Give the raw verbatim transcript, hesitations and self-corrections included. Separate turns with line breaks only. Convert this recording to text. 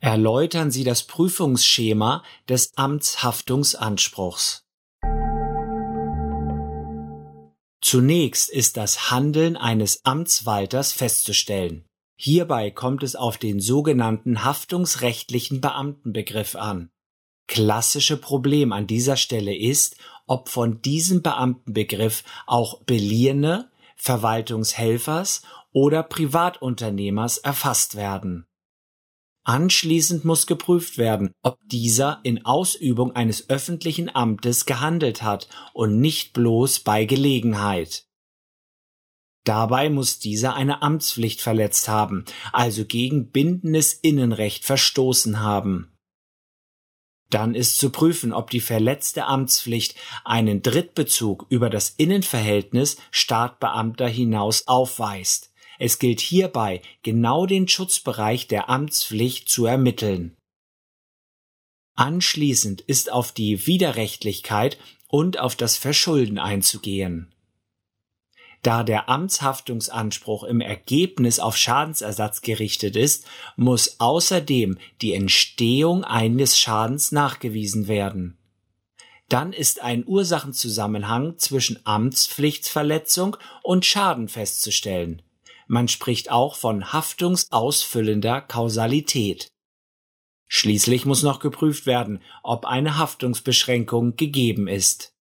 Erläutern Sie das Prüfungsschema des Amtshaftungsanspruchs. Zunächst ist das Handeln eines Amtswalters festzustellen. Hierbei kommt es auf den sogenannten haftungsrechtlichen Beamtenbegriff an. Klassische Problem an dieser Stelle ist, ob von diesem Beamtenbegriff auch beliehene, Verwaltungshelfers oder Privatunternehmers erfasst werden. Anschließend muss geprüft werden, ob dieser in Ausübung eines öffentlichen Amtes gehandelt hat und nicht bloß bei Gelegenheit. Dabei muss dieser eine Amtspflicht verletzt haben, also gegen bindendes Innenrecht verstoßen haben. Dann ist zu prüfen, ob die verletzte Amtspflicht einen Drittbezug über das Innenverhältnis Staatsbeamter hinaus aufweist. Es gilt hierbei, genau den Schutzbereich der Amtspflicht zu ermitteln. Anschließend ist auf die Widerrechtlichkeit und auf das Verschulden einzugehen. Da der Amtshaftungsanspruch im Ergebnis auf Schadensersatz gerichtet ist, muss außerdem die Entstehung eines Schadens nachgewiesen werden. Dann ist ein Ursachenzusammenhang zwischen Amtspflichtverletzung und Schaden festzustellen. Man spricht auch von haftungsausfüllender Kausalität. Schließlich muss noch geprüft werden, ob eine Haftungsbeschränkung gegeben ist.